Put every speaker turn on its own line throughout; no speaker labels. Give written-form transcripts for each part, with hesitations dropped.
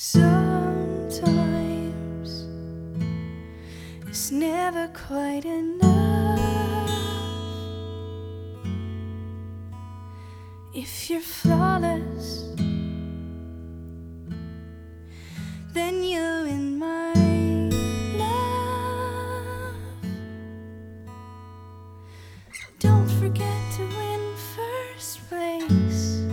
Sometimes it's never quite enough. If you're flawless, then you're in my love. Don't forget to win first place.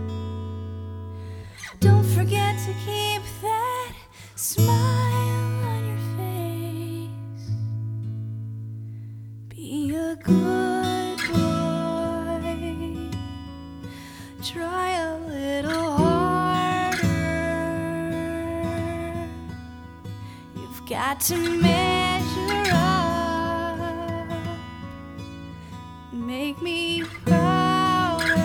Don't forget to keep that smile on your face. Be a good boy. Try a little harder. You've got to measure up. Make me prouder.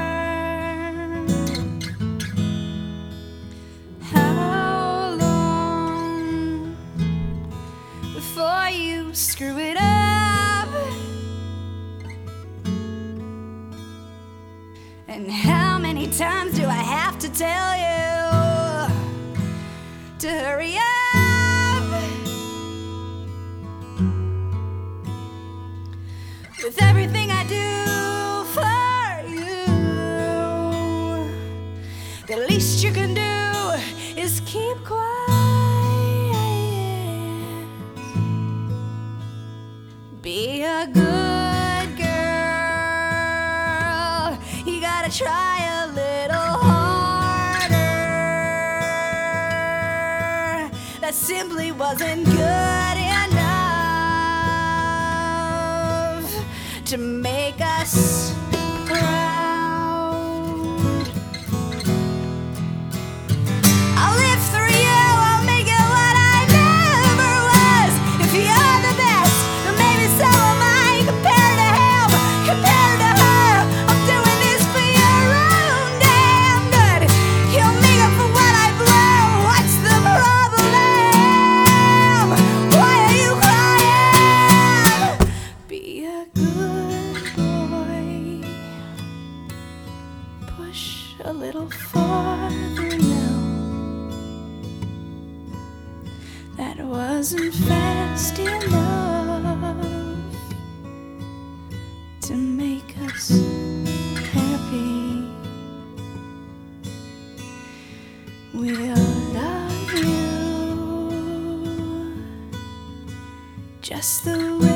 How long before you screw it up? And how many times do I have to tell you to hurry up? With everything I do for you, the least you can do is keep quiet. Be a good girl. You gotta try a little harder. That simply wasn't good enough to make us proud. I'll live through you, I'll make it what I never was. If you're the best, then maybe so am I. Compared to him, compared to her, I'm doing this for your own damn good. You'll make up for what I blew. What's the problem? Why are you crying? Be a good boy. Push a little farther now. That wasn't fast enough to make us happy. We'll love you just the way